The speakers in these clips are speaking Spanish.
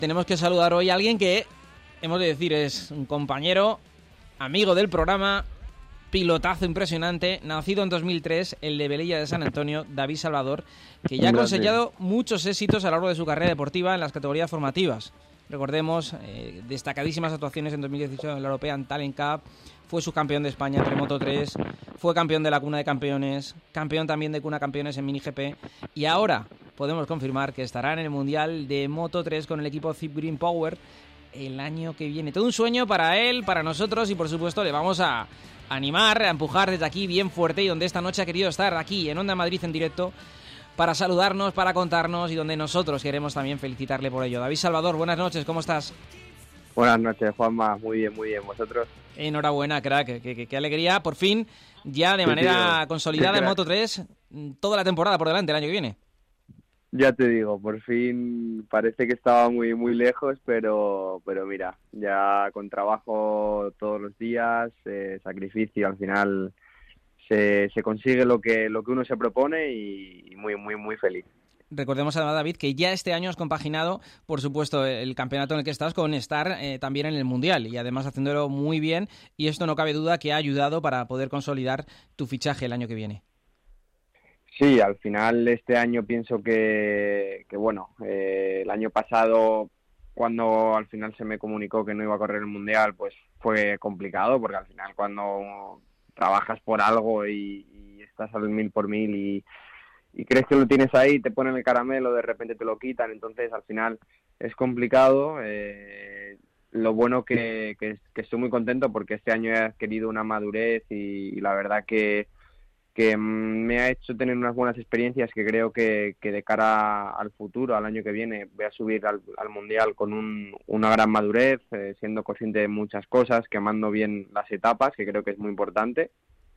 tenemos que saludar hoy a alguien que, hemos de decir, es un compañero, amigo del programa, pilotazo impresionante, nacido en 2003, el de Velilla de San Antonio, David Salvador, que ya ha cosechado muchos éxitos a lo largo de su carrera deportiva en las categorías formativas. Recordemos destacadísimas actuaciones en 2018 en la European Talent Cup, fue subcampeón de España entre Moto 3, fue campeón de la Cuna de Campeones, campeón también de Cuna Campeones en Mini GP, y ahora podemos confirmar que estará en el Mundial de Moto 3 con el equipo Zip Green Power el año que viene. Todo un sueño para él, para nosotros, y por supuesto le vamos a animar, a empujar desde aquí bien fuerte, y donde esta noche ha querido estar aquí en Onda Madrid en directo para saludarnos, para contarnos, y donde nosotros queremos también felicitarle por ello. David Salvador, buenas noches, ¿cómo estás? Buenas noches, Juanma, muy bien, ¿vosotros? Enhorabuena, crack, qué alegría, por fin, ya de manera consolidada en Moto 3, toda la temporada por delante el año que viene. Ya te digo, por fin parece que estaba muy muy lejos, pero mira, ya con trabajo todos los días, sacrificio, al final se consigue lo que uno se propone, y muy muy muy feliz. Recordemos además, David, que ya este año has compaginado, por supuesto, el campeonato en el que estás con estar también en el Mundial, y además haciéndolo muy bien, y esto no cabe duda que ha ayudado para poder consolidar tu fichaje el año que viene. Sí, al final este año pienso que bueno, el año pasado, cuando al final se me comunicó que no iba a correr el Mundial, pues fue complicado, porque al final cuando trabajas por algo y estás al 1000 por 1000 y crees que lo tienes ahí, te ponen el caramelo, de repente te lo quitan, entonces al final es complicado. Lo bueno que estoy muy contento, porque este año he adquirido una madurez, y la verdad que me ha hecho tener unas buenas experiencias, que creo que de cara al futuro, al año que viene, voy a subir al Mundial con una gran madurez, siendo consciente de muchas cosas, quemando bien las etapas, que creo que es muy importante,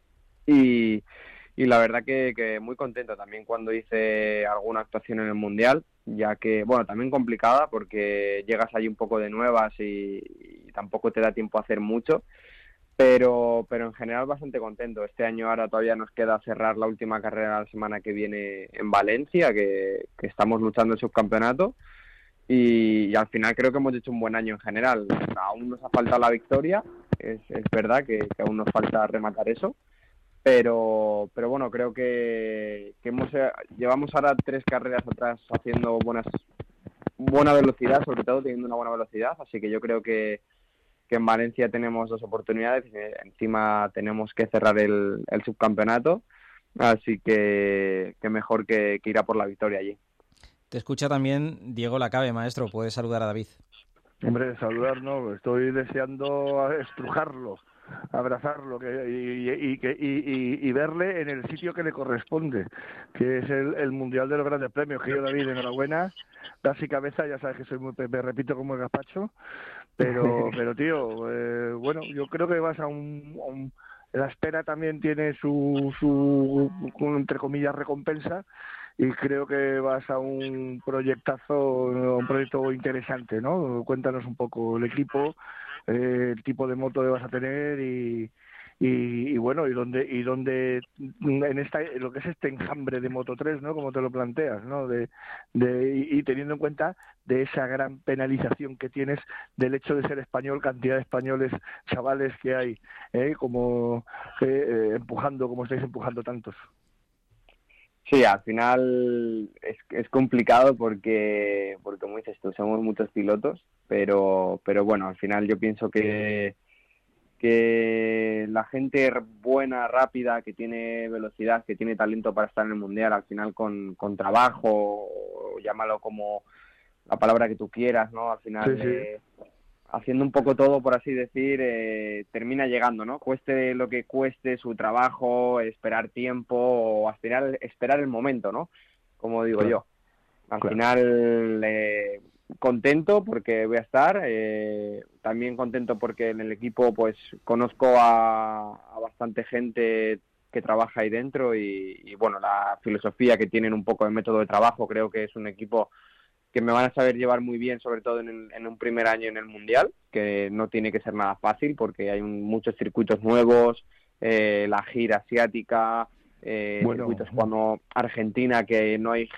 y la verdad que muy contento también cuando hice alguna actuación en el Mundial, ya que, bueno, también complicada, porque llegas ahí un poco de nuevas y tampoco te da tiempo a hacer mucho, pero en general bastante contento. Este año ahora todavía nos queda cerrar la última carrera la semana que viene en Valencia, que estamos luchando el subcampeonato, y al final creo que hemos hecho un buen año en general. Aún nos ha faltado la victoria, es verdad que aún nos falta rematar eso, pero bueno, creo que llevamos ahora 3 carreras atrás haciendo buena velocidad, sobre todo teniendo una buena velocidad, así que yo creo que en Valencia tenemos 2 oportunidades, encima tenemos que cerrar el subcampeonato, así que mejor que ir a por la victoria allí. Te escucha también Diego Lacabe, maestro, puedes saludar a David. Hombre, saludar no, estoy deseando estrujarlo, abrazarlo y verle en el sitio que le corresponde, que es el Mundial de los Grandes Premios. Que yo, David, enhorabuena, das y cabeza, ya sabes que soy me repito como el gazpacho, pero tío, bueno, yo creo que vas a la espera también tiene su entre comillas recompensa, y creo que vas a un proyecto interesante, ¿no? Cuéntanos un poco el equipo, el tipo de moto que vas a tener, y bueno, y dónde en lo que es este enjambre de Moto 3, ¿no? Como te lo planteas, ¿no? Y teniendo en cuenta de esa gran penalización que tienes del hecho de ser español, cantidad de españoles, chavales que hay, como empujando, como estáis empujando tantos. Sí, al final es complicado, porque como dices tú, somos muchos pilotos, pero bueno, al final yo pienso que la gente buena, rápida, que tiene velocidad, que tiene talento para estar en el Mundial, al final con trabajo, llámalo como la palabra que tú quieras, ¿no? Al final, sí. Haciendo un poco todo, por así decir, termina llegando, ¿no? Cueste lo que cueste su trabajo, esperar tiempo, o al final esperar el momento, ¿no? Como digo yo. Al final, contento porque voy a estar, también contento porque en el equipo pues conozco a bastante gente que trabaja ahí dentro, y bueno, la filosofía que tienen, un poco de método de trabajo, creo que es un equipo que me van a saber llevar muy bien, sobre todo en un primer año en el Mundial, que no tiene que ser nada fácil, porque hay muchos circuitos nuevos, la gira asiática, circuitos como Argentina, que no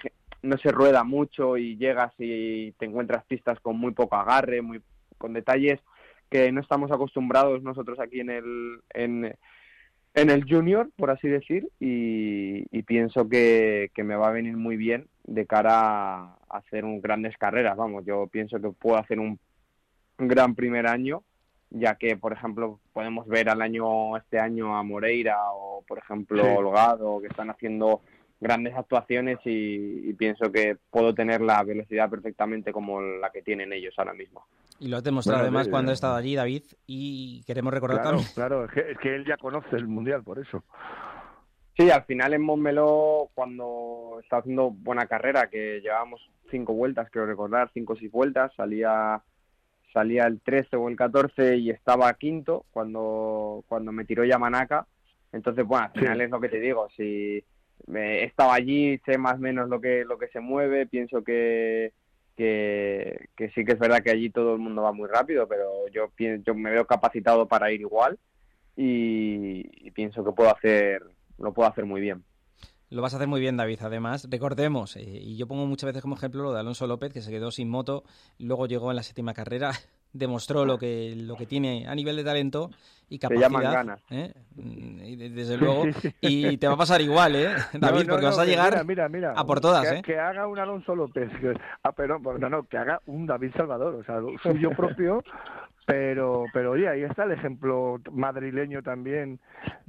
no se rueda mucho y llegas y te encuentras pistas con muy poco agarre, con detalles que no estamos acostumbrados nosotros aquí en el Junior, por así decir, y pienso que me va a venir muy bien de cara a hacer grandes carreras. Vamos, yo pienso que puedo hacer un gran primer año, ya que, por ejemplo, podemos ver este año a Moreira o, por ejemplo, Sí. Holgado, que están haciendo grandes actuaciones y pienso que puedo tener la velocidad perfectamente como la que tienen ellos ahora mismo. Y lo has demostrado Bueno, además cuando he estado allí, David, y queremos recordar también... Claro, es que él ya conoce el Mundial, por eso. Sí, al final en Montmeló, cuando estaba haciendo buena carrera, que llevábamos 5 vueltas, creo recordar, 5 o 6 vueltas, salía el 13 o el 14 y estaba quinto cuando me tiró Yamanaka. Entonces, bueno, al final es lo que te digo, si he estado allí, sé más o menos lo que se mueve, pienso que sí que es verdad que allí todo el mundo va muy rápido, pero yo me veo capacitado para ir igual y pienso que lo puedo hacer muy bien. Lo vas a hacer muy bien, David. Además, recordemos, y yo pongo muchas veces como ejemplo lo de Alonso López, que se quedó sin moto, luego llegó en la 7ª carrera, demostró lo que tiene a nivel de talento y capacidad. Se llaman ganas. Y desde luego. Y te va a pasar igual, David, porque vas a llegar mira, a por todas. Que haga un Alonso López, que haga un David Salvador, o sea, suyo propio. Pero oye, ahí está el ejemplo madrileño también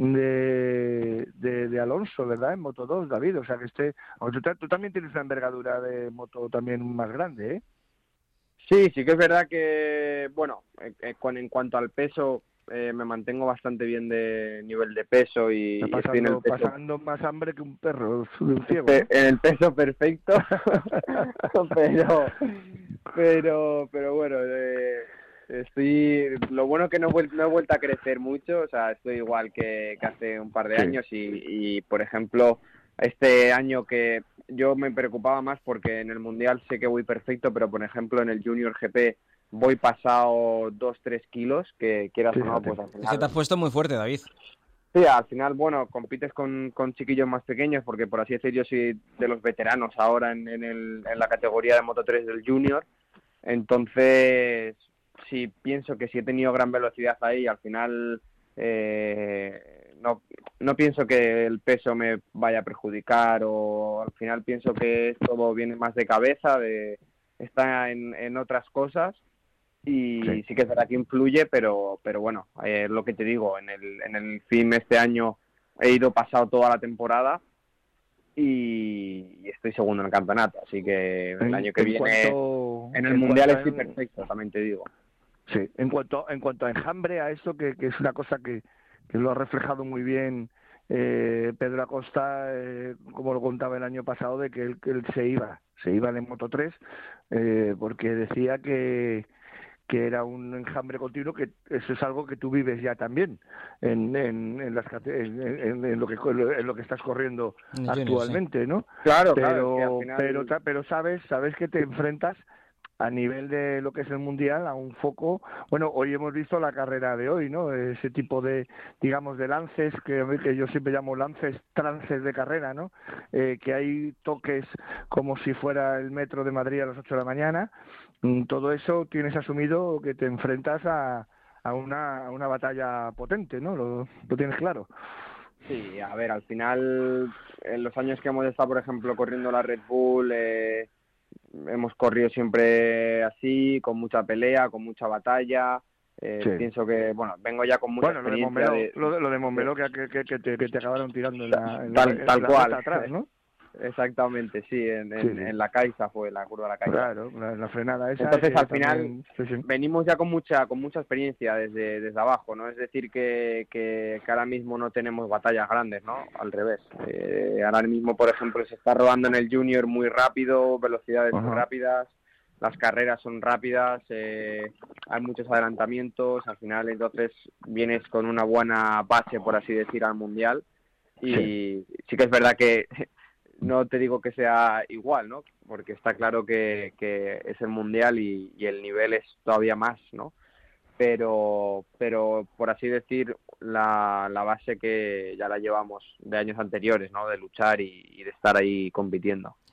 de Alonso, ¿verdad? En Moto 2, David. O sea, que tú también tienes una envergadura de moto también más grande, ¿eh? Sí que es verdad que, bueno, en cuanto al peso, me mantengo bastante bien de nivel de peso y estoy en el peso, pasando más hambre que un perro, un ciego. En el peso perfecto, pero bueno, lo bueno que no he vuelto a crecer mucho, o sea, estoy igual que hace un par de años y por ejemplo, este año que yo me preocupaba más porque en el Mundial sé que voy perfecto, pero por ejemplo en el Junior GP voy pasado 2-3 kilos, que quieras o no, pues al final... Es que te has puesto muy fuerte, David. Sí, al final, bueno, compites con chiquillos más pequeños, porque por así decir yo soy de los veteranos ahora en la categoría de Moto 3 del Junior, entonces sí pienso que sí he tenido gran velocidad ahí, al final no pienso que el peso me vaya a perjudicar, o al final pienso que todo viene más de cabeza, está en otras cosas, y sí que es verdad que influye, pero bueno, lo que te digo, en el FIM este año he ido pasado toda la temporada y estoy segundo en el campeonato, así que el año que viene en el Mundial estoy perfecto, también te digo. Sí, en cuanto a enjambre, a eso que es una cosa que lo ha reflejado muy bien Pedro Acosta, como lo contaba el año pasado, de que él se iba de Moto 3, porque decía que era un enjambre continuo, que eso es algo que tú vives ya también en lo que estás corriendo actualmente, ¿no? Claro, pero sabes que te enfrentas a nivel de lo que es el Mundial a un foco. Bueno, hoy hemos visto la carrera de hoy, ¿no? Ese tipo de, digamos, de lances que yo siempre llamo trances de carrera, ¿no? Que hay toques como si fuera el metro de Madrid a las 8 de la mañana. Todo eso tienes asumido que te enfrentas a una batalla potente, ¿no? Lo tienes claro. Sí, a ver, al final, en los años que hemos estado, por ejemplo, corriendo la Red Bull, hemos corrido siempre así, con mucha pelea, con mucha batalla. Pienso que, bueno, vengo ya con mucha experiencia. Lo de Montmeló que te acabaron tirando en tal cual. Atrás, ¿no? Exactamente, sí, en la Caixa fue la curva de la Caixa. Claro, la frenada esa. Entonces, al final, también, venimos ya con mucha experiencia desde abajo, ¿no? Es decir, que ahora mismo no tenemos batallas grandes, ¿no? Al revés. Ahora mismo, por ejemplo, se está rodando en el Junior muy rápido, velocidades muy rápidas, las carreras son rápidas, hay muchos adelantamientos, al final, entonces, vienes con una buena base, por así decir, al Mundial, y sí que es verdad que no te digo que sea igual, ¿no? Porque está claro que es el Mundial y el nivel es todavía más, ¿no? Pero por así decir, la base que ya la llevamos de años anteriores, ¿no? De luchar y de estar ahí compitiendo.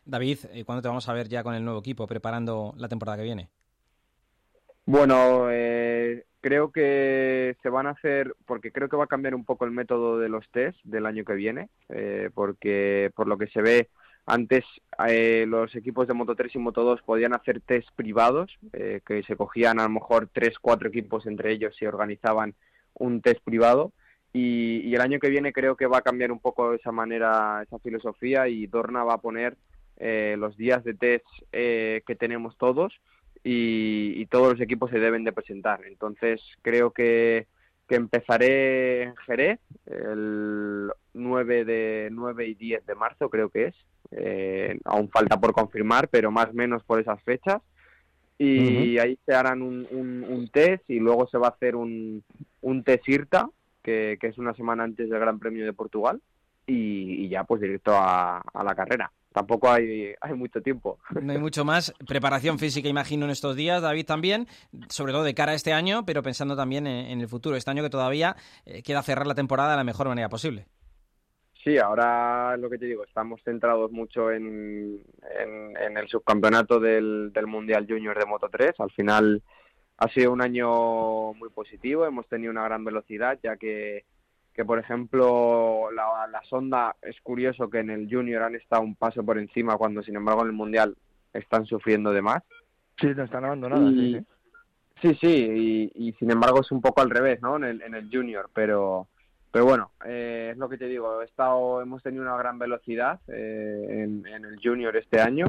David, ¿cuándo te vamos a ver ya con el nuevo equipo preparando la temporada que viene? Bueno, creo que se van a hacer, porque creo que va a cambiar un poco el método de los test del año que viene, porque por lo que se ve, antes los equipos de Moto3 y Moto2 podían hacer test privados, que se cogían a lo mejor 3-4 equipos entre ellos y organizaban un test privado, y el año que viene creo que va a cambiar un poco esa manera, esa filosofía, y Dorna va a poner los días de test que tenemos todos, y todos los equipos se deben de presentar. Entonces creo que empezaré en Jerez el 9 y 10 de marzo, creo que es. Aún falta por confirmar, pero más o menos por esas fechas. Y ahí se harán un test, y luego se va a hacer un test IRTA, que es una semana antes del Gran Premio de Portugal, y ya pues directo a la carrera. Tampoco hay mucho tiempo. No hay mucho más. Preparación física, imagino, en estos días, David, también, sobre todo de cara a este año, pero pensando también en el futuro. Este año que todavía queda cerrar la temporada de la mejor manera posible. Sí, ahora lo que te digo, estamos centrados mucho en el subcampeonato del Mundial Junior de Moto3. Al final ha sido un año muy positivo, hemos tenido una gran velocidad, ya que por ejemplo la Sonda, es curioso que en el Junior han estado un paso por encima, cuando sin embargo en el Mundial están sufriendo de más. Sí, no están abandonadas. Sí, y sin embargo es un poco al revés, ¿no? En el Junior, pero bueno, es lo que te digo, hemos tenido una gran velocidad en el Junior este año,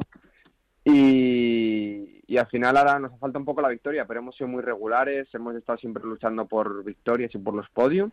y al final ahora nos falta un poco la victoria, pero hemos sido muy regulares, hemos estado siempre luchando por victorias y por los podiums.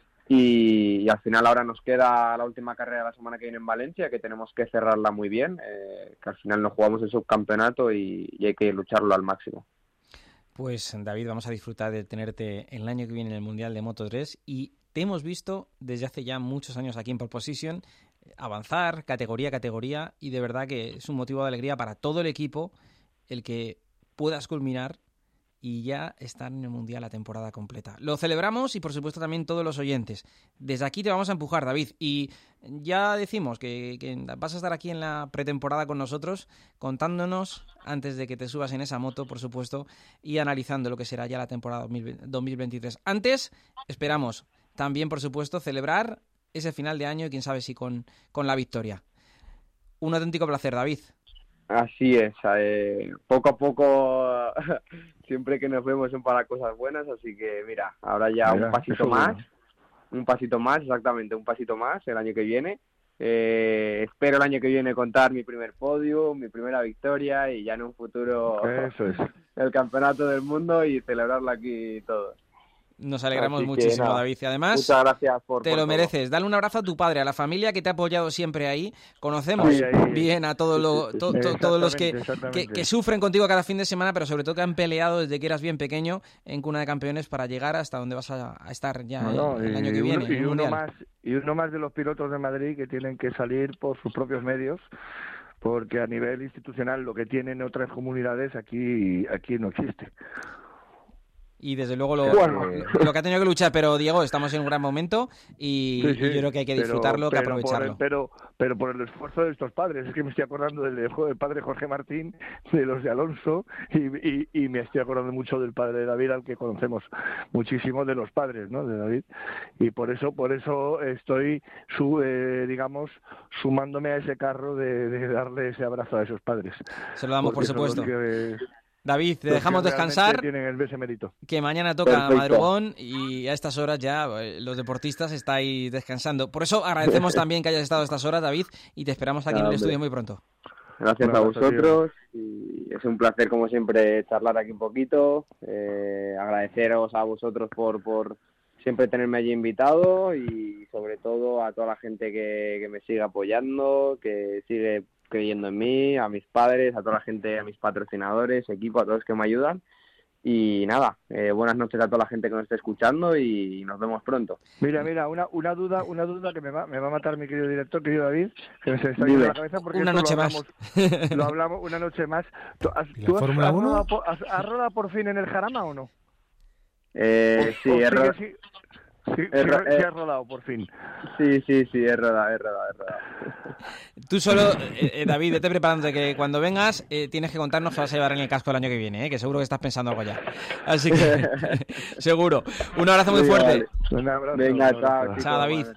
Y al final ahora nos queda la última carrera la semana que viene en Valencia, que tenemos que cerrarla muy bien, que al final nos jugamos el subcampeonato y hay que lucharlo al máximo. Pues David, vamos a disfrutar de tenerte el año que viene en el Mundial de Moto3, y te hemos visto desde hace ya muchos años aquí en Pole Position avanzar categoría a categoría, y de verdad que es un motivo de alegría para todo el equipo el que puedas culminar y ya estar en el Mundial la temporada completa. Lo celebramos, y por supuesto también todos los oyentes. Desde aquí te vamos a empujar, David, y ya decimos que vas a estar aquí en la pretemporada con nosotros, contándonos antes de que te subas en esa moto, por supuesto, y analizando lo que será ya la temporada 2023. Antes, esperamos también, por supuesto, celebrar ese final de año, y quién sabe si con la victoria. Un auténtico placer, David. Así es, poco a poco siempre que nos vemos son para cosas buenas, así que mira, ahora ya un pasito más, exactamente, un pasito más el año que viene. Espero el año que viene contar mi primer podio, mi primera victoria, y ya en un futuro el campeonato del mundo, y celebrarlo aquí todos. Nos alegramos muchísimo, David. Y además, muchas gracias te lo mereces. Dale un abrazo a tu padre, a la familia que te ha apoyado siempre ahí. Conocemos bien a todos los que sufren contigo cada fin de semana, pero sobre todo que han peleado desde que eras bien pequeño en Cuna de Campeones para llegar hasta donde vas a estar ya el año que viene. Y uno más de los pilotos de Madrid que tienen que salir por sus propios medios, porque a nivel institucional lo que tienen otras comunidades aquí no existe. Y desde luego lo que ha tenido que luchar, pero Diego, estamos en un gran momento, y yo creo que hay que disfrutarlo, que aprovecharlo. Pero por el esfuerzo de estos padres, es que me estoy acordando del padre Jorge Martín, de los de Alonso, y me estoy acordando mucho del padre de David, al que conocemos muchísimo, de los padres, ¿no?, de David, y por eso estoy digamos, sumándome a ese carro de darle ese abrazo a esos padres. Se lo damos, por supuesto. David, te dejamos descansar, que mañana toca madrugón, y a estas horas ya los deportistas estáis descansando. Por eso agradecemos también que hayas estado a estas horas, David, y te esperamos aquí en el estudio muy pronto. Gracias a vosotros, y es un placer como siempre charlar aquí un poquito, agradeceros a vosotros por siempre tenerme allí invitado, y sobre todo a toda la gente que me sigue apoyando, que sigue creyendo en mí, a mis padres, a toda la gente, a mis patrocinadores, equipo, a todos que me ayudan. Y nada, buenas noches a toda la gente que nos esté escuchando, y nos vemos pronto. Mira, una duda que me va a matar mi querido director, querido David, que se está yendo la cabeza, porque una noche más. Lo hablamos una noche más. ¿Tú has rodado por fin en el Jarama o no? Sí, Sí, has rodado, por fin. Sí, he rodado. Tú solo, David, vete preparándote que cuando vengas tienes que contarnos qué vas a llevar en el casco el año que viene, que seguro que estás pensando algo ya. Así que, seguro. Un abrazo muy fuerte. Vale. Un abrazo. Venga, chao, Chao, David.